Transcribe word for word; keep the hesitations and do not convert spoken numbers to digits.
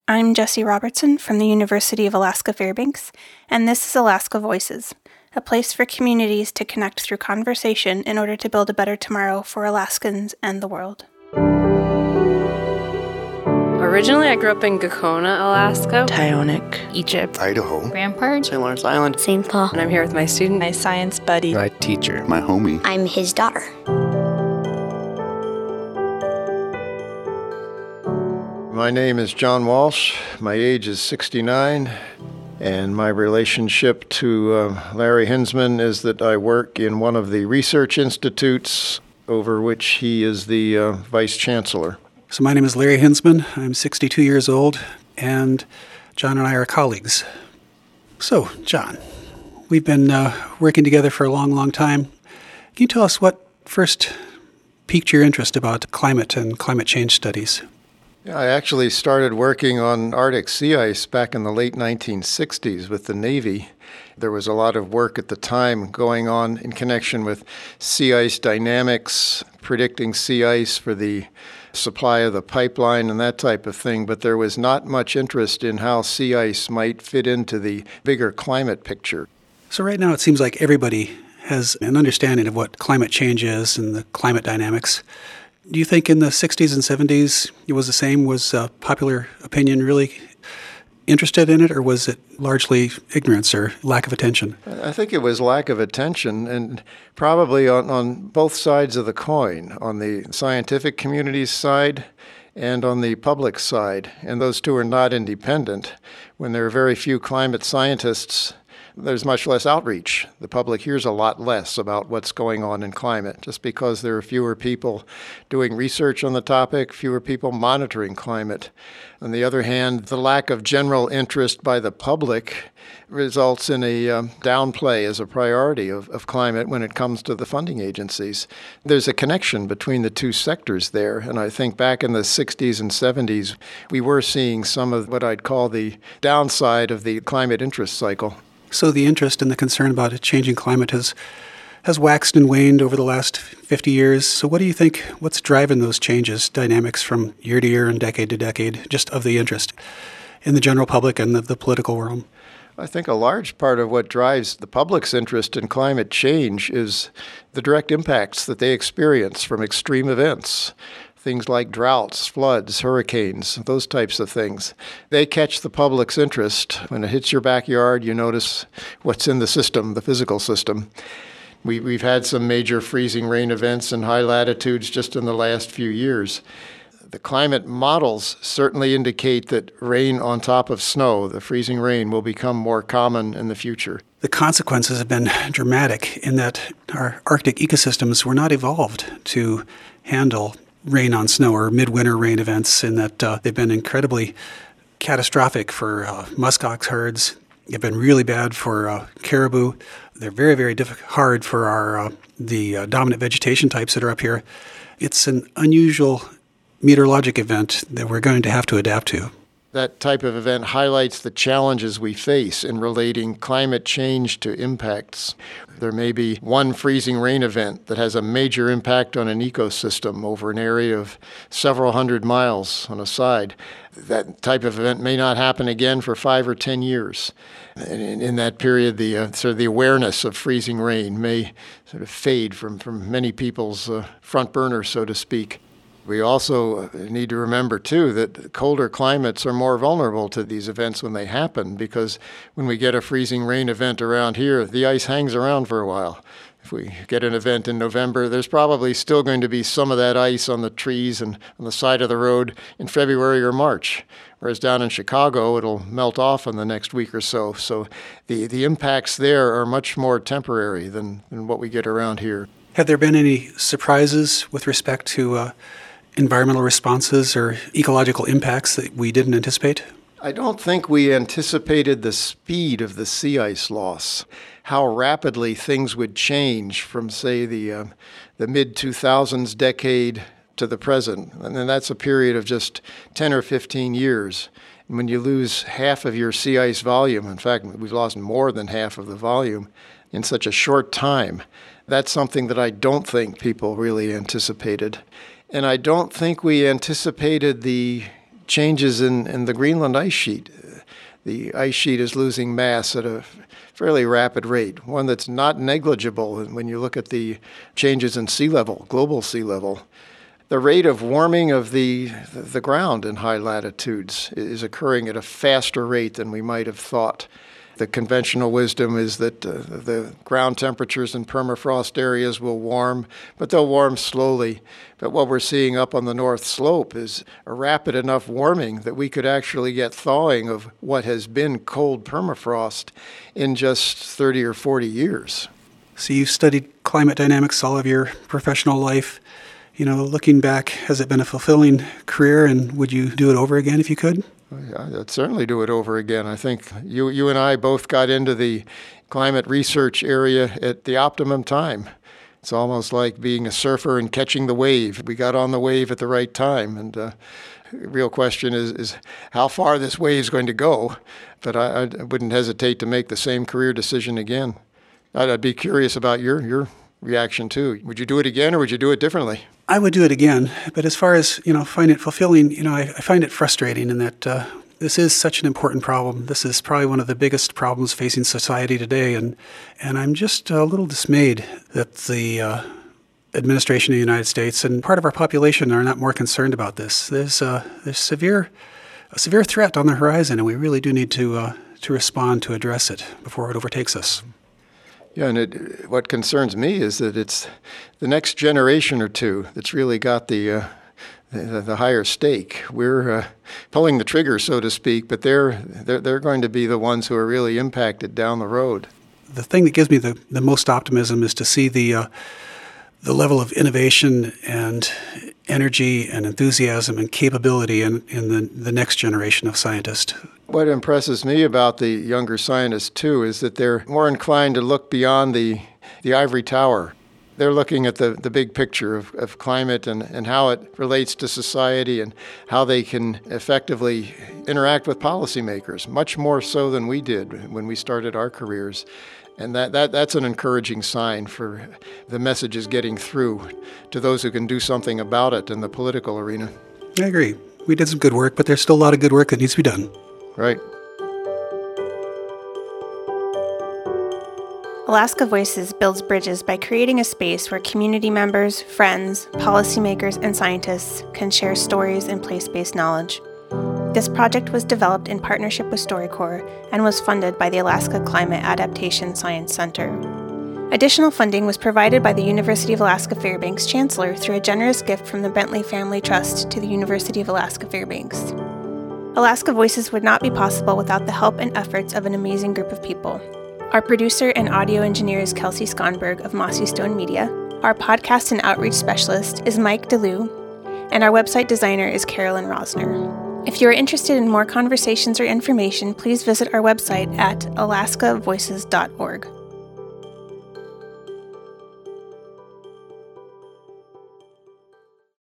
I'm Jessie Robertson from the University of Alaska Fairbanks, and this is Alaska Voices, a place for communities to connect through conversation in order to build a better tomorrow for Alaskans and the world. Originally, I grew up in Gakona, Alaska, Tyonek, Egypt, Idaho, Rampart, Saint Lawrence Island, Saint Paul. And I'm here with my student, my science buddy, my teacher, my homie. I'm his daughter. My name is John Walsh. My age is sixty-nine, and my relationship to uh, Larry Hinzman is that I work in one of the research institutes over which he is the uh, vice chancellor. So my name is Larry Hinzman. I'm sixty-two years old, and John and I are colleagues. So, John, we've been uh, working together for a long, long time. Can you tell us what first piqued your interest about climate and climate change studies? Yeah, I actually started working on Arctic sea ice back in the late nineteen sixties with the Navy. There was a lot of work at the time going on in connection with sea ice dynamics, predicting sea ice for the supply of the pipeline and that type of thing, but there was not much interest in how sea ice might fit into the bigger climate picture. So right now it seems like everybody has an understanding of what climate change is and the climate dynamics. Do you think in the sixties and seventies it was the same? Was uh, popular opinion really interested in it, or was it largely ignorance or lack of attention? I think it was lack of attention, and probably on, on both sides of the coin, on the scientific community's side and on the public side. And those two are not independent. When there are very few climate scientists, there's much less outreach. The public hears a lot less about what's going on in climate, just because there are fewer people doing research on the topic, fewer people monitoring climate. On the other hand, the lack of general interest by the public results in a um, downplay as a priority of, of climate when it comes to the funding agencies. There's a connection between the two sectors there, and I think back in the sixties and seventies, we were seeing some of what I'd call the downside of the climate interest cycle. So the interest and the concern about a changing climate has has waxed and waned over the last fifty years. So what do you think, what's driving those changes, dynamics from year to year and decade to decade, just of the interest in the general public and the, the political realm? I think a large part of what drives the public's interest in climate change is the direct impacts that they experience from extreme events. Things like droughts, floods, hurricanes, those types of things. They catch the public's interest. When it hits your backyard, you notice what's in the system, the physical system. We, we've had some major freezing rain events in high latitudes just in the last few years. The climate models certainly indicate that rain on top of snow, the freezing rain, will become more common in the future. The consequences have been dramatic in that our Arctic ecosystems were not evolved to handle rain on snow or midwinter rain events, in that uh, they've been incredibly catastrophic for uh, muskox herds. They've been really bad for uh, caribou. They're very, very diff- hard for our uh, the uh, dominant vegetation types that are up here. It's an unusual meteorologic event that we're going to have to adapt to. That type of event highlights the challenges we face in relating climate change to impacts. There may be one freezing rain event that has a major impact on an ecosystem over an area of several hundred miles on a side. That type of event may not happen again for five or ten years. And in, in that period, the uh, sort of the awareness of freezing rain may sort of fade from, from many people's uh, front burner, so to speak. We also need to remember, too, that colder climates are more vulnerable to these events when they happen, because when we get a freezing rain event around here, the ice hangs around for a while. If we get an event in November, there's probably still going to be some of that ice on the trees and on the side of the road in February or March. Whereas down in Chicago, it'll melt off in the next week or so. So the, the impacts there are much more temporary than, than what we get around here. Have there been any surprises with respect to uh, environmental responses or ecological impacts that we didn't anticipate? I don't think we anticipated the speed of the sea ice loss, how rapidly things would change from, say, the uh, the mid two thousands decade to the present. And then that's a period of just ten or fifteen years. And when you lose half of your sea ice volume, in fact, we've lost more than half of the volume in such a short time, that's something that I don't think people really anticipated. And I don't think we anticipated the changes in, in the Greenland ice sheet. The ice sheet is losing mass at a fairly rapid rate, one that's not negligible when you look at the changes in sea level, global sea level. The rate of warming of the, the ground in high latitudes is occurring at a faster rate than we might have thought. The conventional wisdom is that uh, the ground temperatures in permafrost areas will warm, but they'll warm slowly. But what we're seeing up on the North Slope is a rapid enough warming that we could actually get thawing of what has been cold permafrost in just thirty or forty years. So you've studied climate dynamics all of your professional life. You know, looking back, has it been a fulfilling career, and would you do it over again if you could? I'd certainly do it over again. I think you you and I both got into the climate research area at the optimum time. It's almost like being a surfer and catching the wave. We got on the wave at the right time. And uh, the real question is, is how far this wave is going to go. But I, I wouldn't hesitate to make the same career decision again. I'd, I'd be curious about your your reaction too. Would you do it again, or would you do it differently? I would do it again, but as far as, you know, find it fulfilling, you know, I, I find it frustrating in that uh, this is such an important problem. This is probably one of the biggest problems facing society today, and and I'm just a little dismayed that the uh, administration of the United States and part of our population are not more concerned about this. There's uh, there's severe a severe threat on the horizon, and we really do need to uh, to respond to address it before it overtakes us. Yeah, and it, what concerns me is that it's the next generation or two that's really got the uh, the, the higher stake. We're uh, pulling the trigger, so to speak, but they're, they're they're going to be the ones who are really impacted down the road. The thing that gives me the, the most optimism is to see the uh, the level of innovation and energy and enthusiasm and capability in, in the, the next generation of scientists. What impresses me about the younger scientists, too, is that they're more inclined to look beyond the, the ivory tower. They're looking at the, the big picture of, of climate and, and how it relates to society and how they can effectively interact with policymakers, much more so than we did when we started our careers. And that, that that's an encouraging sign for the messages getting through to those who can do something about it in the political arena. I agree. We did some good work, but there's still a lot of good work that needs to be done. Right. Alaska Voices builds bridges by creating a space where community members, friends, policymakers, and scientists can share stories and place-based knowledge. This project was developed in partnership with StoryCorps and was funded by the Alaska Climate Adaptation Science Center. Additional funding was provided by the University of Alaska Fairbanks Chancellor through a generous gift from the Bentley Family Trust to the University of Alaska Fairbanks. Alaska Voices would not be possible without the help and efforts of an amazing group of people. Our producer and audio engineer is Kelsey Skonberg of Mossy Stone Media. Our podcast and outreach specialist is Mike DeLue, and our website designer is Carolyn Rosner. If you are interested in more conversations or information, please visit our website at alaska voices dot org.